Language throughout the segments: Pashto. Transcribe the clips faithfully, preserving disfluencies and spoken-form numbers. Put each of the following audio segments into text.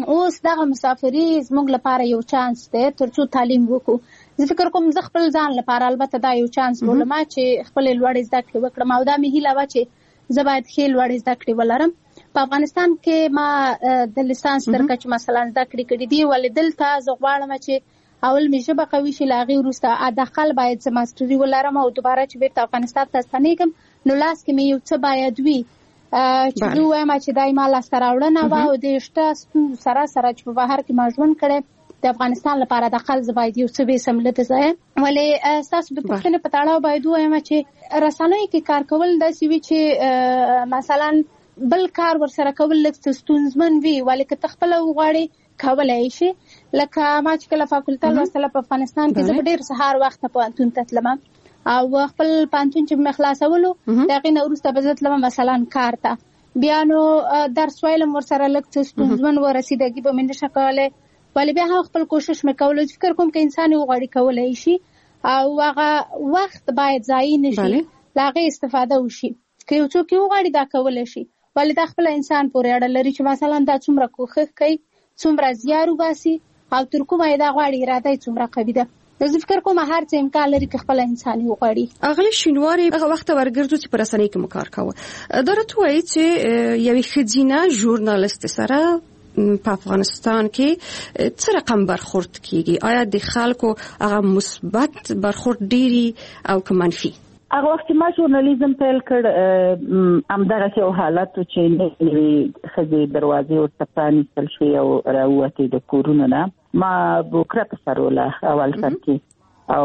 اوس دغه مسافري زموږ لپاره یو چانس دی ترڅو تعلیم وکړو. زه فکر کوم زه خپل ځان لپاره البته دا یو چانس بولم چې خپل لوړې زده کړې وکړم او دا مې هیله وه چې زه باید ښې لوړې زده کړې ولرم. په افغانستان کې ما د لیسانس تر کچې مثلا زده کړې کړې دي، ولې دلته زه غواړم چې اول مې ژبه قوي شي، له هغې وروسته حداقل باید زه ماسټري ولرم او دوباره چې بیرته افغانستان ته ستنېږم نو لاس کې مې یو څه باید وي چې زه ووایم چې دا ما لاسته راوړنه وه او د شته ستونزو سره سره چې په بهر کې ما ژوند کړی د افغانستان لپاره حداقل زه باید یو څه ویسم له ده ځایه. ولې ستاسو د پوښتنې په تړاو باید ووایم چې رسنیو کې کار کول داسې وي چې مثلا بل کار ورسره کول لږ څه ستونزمن وي، ولې که ته خپله وغواړې کولای شي. لکه ما چې کله فاکولټه لوستله په افغانستان کې زه په ډېر سهار وخته پوهنتون ته تلم او خپل پوهنتون چې مې خلاصولو د هغې نه وروسته به زه تلم مثلا کار ته، بیا نو درس ویلم ورسره لږ څه ستونزمن و، رسیدګي به مې نشه کولی، ولې بیا هم خپل کوشش مې کولو. فکر کوم که انسان وغواړي کولی شي او هغه وخت باید ضایع نه شي، له هغې استفاده وشي. که یو څوک وغواړي دا کولی شي، ولې دا خپله انسان پورې اړه لري چې مثلا دا څومره کوښښ کوي، څومره زیار وباسي او تر کومه یې دا غواړي اراده یې څومره قوي ده. زه فکر کوم هر څه امکان لري که خپله انسان وغواړي. اغلې شینوارې هغه وخت ورګرځو چې په رسنۍ کې مو کار کوه، دا راته وایي چې یوې ښځینه ژورنالست سره په افغانستان کې څه رقم برخورد کیږي؟ آیا د خلکو هغه مثبت برخورد ډیری او که منفي؟ هغه وخت ما ژورنالیزم پیل کړ همدغسې یو حالت و چې نوې ښځې دروازې ورته پرانیستل شوې او راووتې د کورونو نه. ما بوکره په سر وله اول سر کې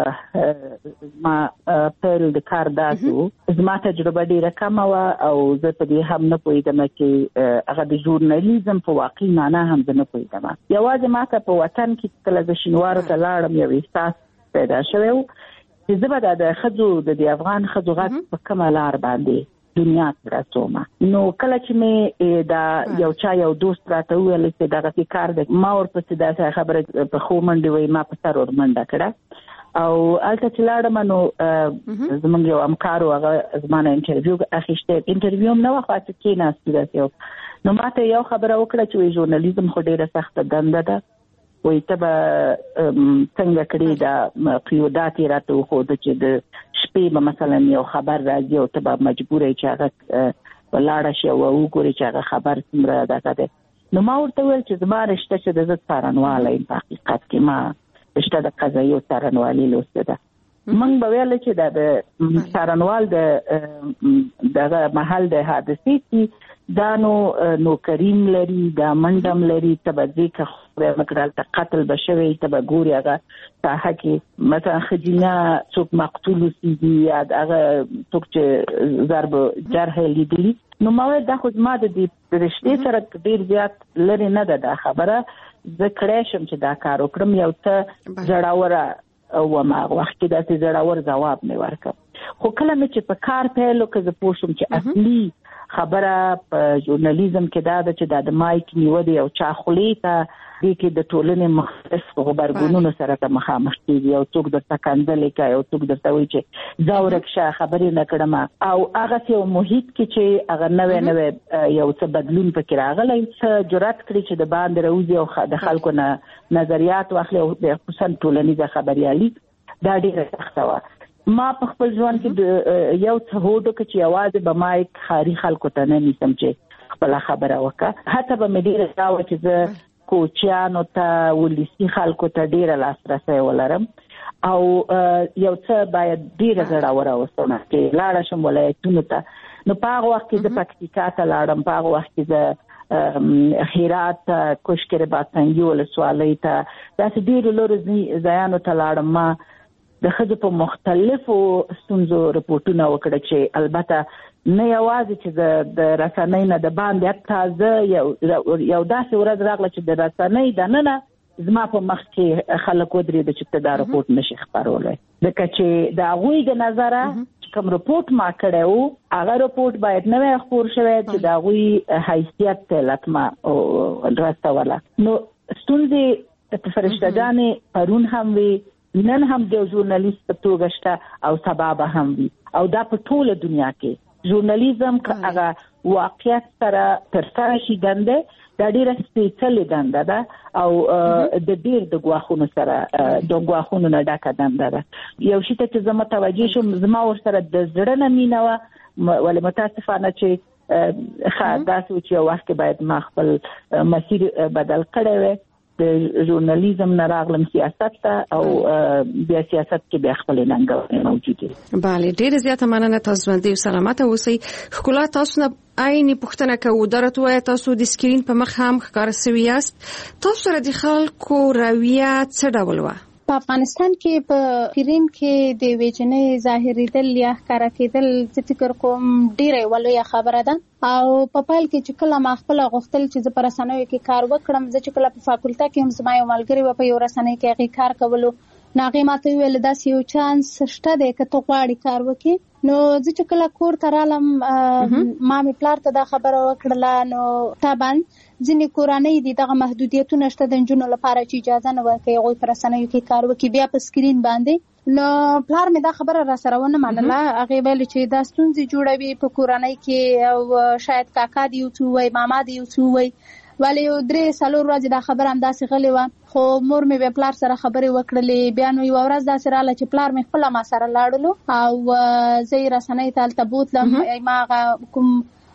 او ما پیل د کار داسې و. زما تجربه ډېره کمه وه او زه په دې هم نه پوهېدم چې هغه د ژورنالیزم په واقعي معنا هم زه نه پوهېدم. یوازې ما ته په وطن کې کله زه شینوارو ته لاړم یو احساس پیدا شوی و چې زه به د ښځو د د افغان ښځو غږ په کومه لار باندې دنیا ته رسوم. نو کله چې مې دا یو چا یو دوست راته وویل چې دغسې کار دی، ما ورپسې داسې خبره په ښو منډې وایي ما په سر ور منډه کړه او هلته چې لاړم نو زموږ یو همکار و، هغه زما نه انټرویو اخیستی، انټرویو هم نه وه خو هسې کېناستو داسې یو. نو ما ته یو خبره وکړه چې وایي ژورنالیزم خو ډېره سخته دنده ده، وایي ته به څنګه کړې دا قیودات یې راته وښوده چې د شپې به مثلا یو خبر راځي او ته به مجبوره یې چې هغه ولاړه شي او وګورې چې هغه خبر څومره دغه دی. نو ما ورته وویل چې زما رشته چې د زه څارنواله یم، په حقیقت کې ما رشته د قضایي څارنوالي لوستې ده. موږ به ویل چې دا د څارنوال د دغه محل د حادثې کې دا نو نوکریم لري، دا منډم لري، ته به ځې که خدای مکړه هلته قتل به شوی، ته به ګورې هغه ساحه کې مثلا ښځینه څوک مقتول اوسېږي یا هغه څوک چې ضرب جرح یې لیدلي. نو ما ویل دا خو زما د دې رشتې سره ډېر زیات لرې نه ده دا خبره، زه کړی شم چې دا کار وکړم. یو څه زړوره وم هغه وخت کې، داسې زړور ځواب مې ورکړ. خو کله مې چې په کار پیل وکړ زه پوه شم چې اصلي خبره په ژورنالیزم کې دا ده چې دا د مایک نیولې او چا خولې ته دې کې د ټولنې مختلف غبرګونونو سره ته مخامخ کېږي، یو څوک درته کنځلې کوي، یو څوک درته وایي چې ځه ورک شه خبرې نه کړم، او هغسې یو محیط کې چې هغه نوی نوی یو څه بدلون پکې راغلی، څه جرأت کړي چې د باندې راوځي او د خلکو نه نظریات واخلي او خصوصا ټولنیزه خبریالي، دا ډېره سخته وه. ما په خپل ژوند کې یو څه هوډ وکړ چې یوازې به مایک ښاري خلکو ته نه نیسم چې خپله خبره وکړه. حتی به مې ډېره دا وه چې زه کوچیانو ته، ولسي خلکو ته ډېره لاسرسی ولرم او یو څه باید ډېره زړوره اوسم چې لاړه شم ولایتونو ته. نو په هغه وخت کې زه پکتیکا ته لاړم، په هغه وخت کې زه هرات ته، کوشکر باتنګي ولسوالۍ ته، داسې ډېرو لرو ځایانو ته لاړم. ما د ښځو په مختلفو ستونزو رپورټونه وکړه چې البته نه یوازې چې د رسنۍ نه د باندې، حتی زه یو داسې ورځ راغله چې د رسنۍ دننه زما په مخ کې خلک ودرېده چې ته دا رپورټ نشي خپرولی، ځکه چې د هغوی د نظره چې کوم رپورټ ما کړی و هغه رپورټ باید نوی خپور شوی چې د هغوی حیثیت ته لطمه رسوله. نو ستونزې په فرشتهګانې پرون هم وي، نن هم د ژورنالیست په توګه شته او سبا به هم وي، او دا په ټوله دنیا کې ژورنالیزم که هغه واقعیت سره ترسره شي دنده دا ډیره سپیڅلې دنده ده او د ډیر د غواخونو سره د غواخونو نه ډکه دنده ده. یو شی ته چې زه متوجه شوم زما ور سره د زړه نه مینه وه، ولې متاسفانه چې داسې و چې یو وخت باید ما خپل مسیر بدل کړی وی، د ژورنالیزم نه راغلم سیاست ته او بیا سیاست کې بیا خپل ننګونې موجودې. بله، ډېره زیاته مننه. تاسو ژوندي او سلامته اوسئ. ښکلا، تاسو نه عیني پوښتنه کوو، دا راته ووایه تاسو د سکرین په مخ هم ښکاره سوي یاست، تاسو سره د خلکو رویه څه ډول وه؟ په افغانستان کې په سکرین کې د ویجنې ظاهرېدل یا ښکاره کېدل زه فکر کوم ډېره یوه لویه خبره ده او په پیل کې چې کله ما خپله غوښتل چې زه په رسنیو کې کار وکړم، زه چې کله په فاکولته کې هم زما یو ملګري وه په یو رسنۍ کې هغې کار کولو، نو هغې ما ته وویل داسې یو چانس شته دی که ته غواړې کار وکړې. نو زه چې کله کور ته رالم ما مې پلار ته دا خبره وکړله، نو طبعا ځینې کورنۍ دي دغه محدودیتونه شته د نجونو لپاره چې اجازه نه ورکوي هغوی په رسنیو کې کار وکړي بیا په سکرین باندې. نو پلار مې دا خبره را سره ونه منله، هغې ویل چې دا ستونزې جوړوي په کورنۍ کې او شاید کاکا دې یو څه ووایي، ماما دې یو څه ووایي، ولې یو درې څلور ورځې دا خبره همداسې غلې وه. خو مور مې بیا پلار سره خبرې وکړلې، بیا نو یوه ورځ داسې راغله چې پلار مې خپله ما سره لاړلو او زه یې رسنۍ ته هلته بوتلم، ما هغه کوم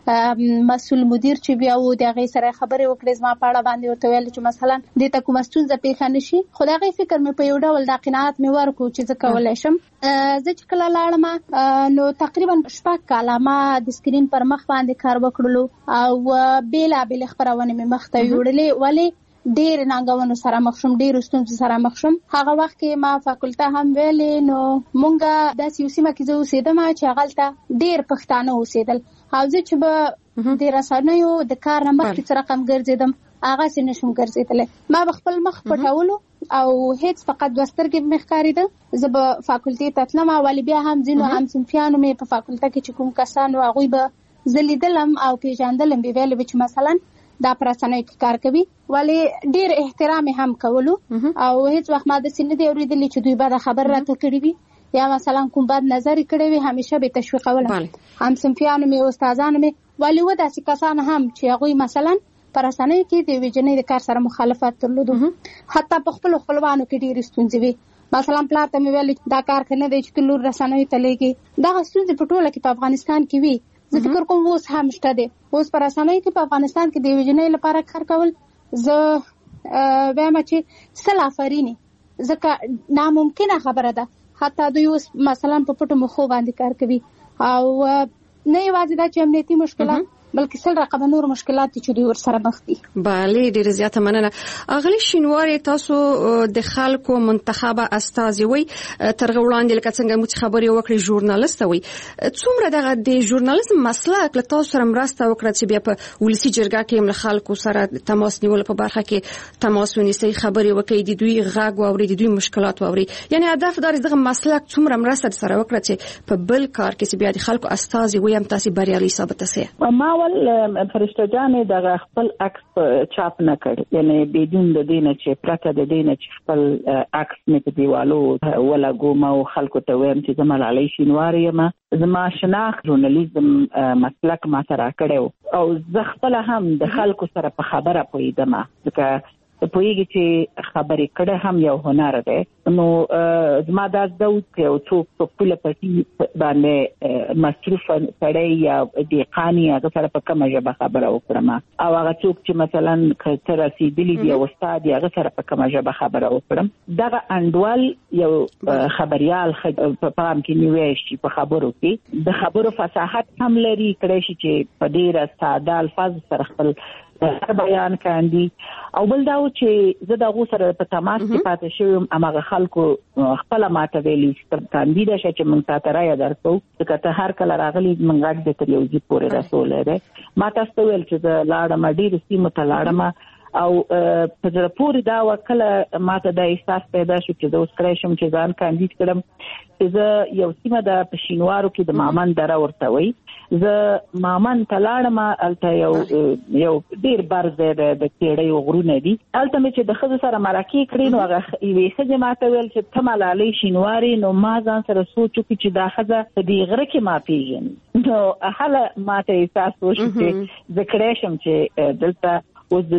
مسؤل مدیر چې بیا و د هغې سره خبرې وکړې زما په اړه باندې، ورته ویل چې مثلا دې ته کومه ستونزه پیښه نه شي. خو د هغې فکر مې په یو ډول دا قناعت مې ورکړو چې زه کولی شم. زه چې کله لاړم نو تقریبا شپږ کاله ما د سکرین پر مخ باندې کار وکړلو او بېلابېلې خپرونې مې مخ ته یوړلې، ولې ډېر ننګونو سره مخ شوم، ډېرو ستونزو سره مخ شوم. هغه وخت کې ما فاکولته هم ویلې، نو مونږ داسې یو سیمه کې زه اوسېدم چې هغلته ډېر پښتانه اوسېدل او زه چې به د رسنیو د کار نه مخکې څه رقم ګرځېدم هغسې نه شم ګرځېدلی. ما به خپل مخ پټولو او هیڅ فقط دوه سترګې به مې ښکارېده. زه به فاکولتې ته تلم ولې بیا هم ځینو همصنفیانو مې په فاکولته کې چې کوم کسان وو هغوی به زه لیدلم او پېژندلم، بې ویلې به چې مثلا دا په رسنیو کې کار کوي، ولې ډېر احترام یې هم کولو او هیڅ وخت ما داسې نه دی اورېدلي چې دوی به دا خبر راته کړي وي یا مثلا کوم بد نظر یې کړی وي، همیشه به تشویقولم همصنفیانو مې استادانو مې، ولې و داسې کسان هم چې هغوی مثلا په رسنیو کې د ویجنۍ د کار سره مخالفت درلودو، حتی په خپلو خپلوانو کې ډېرې ستونزې وي. مثلا پلار ته مې ویل دا کار که نه دی چې ته لور رسنیو ته لیږې، دغه ستونزې په ټوله کې په افغانستان کې وي. زه فکر کوم اوس هم شته دی، اوس په رسنیو کې په افغانستان کې د ویجنۍ لپاره کار کول زه وایم چې سل آفرینې، ځکه ناممکنه خبره ده. حتی دوی اوس مثلا په پټو مخو باندې کار کوي او نه یوازې دا چې امنیتي مشکلات بلکې سل رقمه نور مشکلات چې دوی ورسره مخ دي. بله، ډېره زیاته مننه. اغلې شینوارې، تاسو د خلکو منتخبه استازي وئ، تر هغه وړاندې لکه څنګه موږ خبرې وکړې ژورنالسته وئ، څومره دغه د ژورنالیزم مسلک له تاسو سره مرسته وکړه چې بیا په ولسي جرګه کې هم له خلکو سره تماس نیولو په برخه کې تماس ونیسئ، خبرې وکړئ، د دوی غږ واورئ، د دوی مشکلات واورئ؟ یعنې هدف دا دغه مسلک څومره مرسته سره وکړه چې په بل کار کې چې بیا د خلکو استازي وئ هم تاسې بریالي ثابته سئ؟ ما ول فرشته جانې دغه خپل عکس چاپ نه کړ، یعنی بدون د دې نه چې پرته د دې نه چې خپل عکس مې په دیوالو ولګوم او خلکو ته وایم چې زه ملالۍ شینواري یم. زما شناخت ژورنالیزم مسلک ما ته راکړی او زه خپله هم د خلکو سره په خبره پوهېدم، ځکه پوهېږي چې خبرې کړه هم یو هنر دی. نو زما دا زده و چې یو څوک په پوله پټي باندې مصروف سړی یا دهقان یې هغه سره په کومه ژبه خبره وکړم، او هغه څوک چې مثلا که ته رسېدلي دي او استاد یې هغه سره په کومه ژبه خبره وکړم. دغه انډول یو خبریال په پام کې نیوی شي، په خبرو کې د خبرو فصاحت هم لري، کړی شي چې په ډېره ساده الفاظو سره خپل بیان کاندي. او بل دا و چې زه د هغو سره په تماس کې پاتې شوی یم، هماغه خلکو خپله ماته ویلي چې کاندیده شه چې موږ تا ته رایه درکوو، ځکه ته هر کله راغلي موږ غږ دې تر یو ځای پورې رسولی دی. ما تاسو ته ویل چې زه لاړم، ډېرو سیمو ته لاړم او په زړه پورې دا وکړه ماته د احساس پیدا شو چې زه اوس کړی شم چې ځان کاندید کړم چې زه یو سیمه د پښینوارو کې د مامن دره ورته وایي زه مامن ته لاړم هلته یو یو ډېر بر ځای دی د تیړیو غرونه دي هلته مې چې د ښځو سره مرکې کړې نو هغه یوې ښځې ماته ویل چې ته ملالۍ شینوارې نو ما ځان سره سوچ وکړي چې دا ښځه په دې غره کې ما پېژني نو هله ماته احساس وشو چې زه کړی شم چې دلته اوس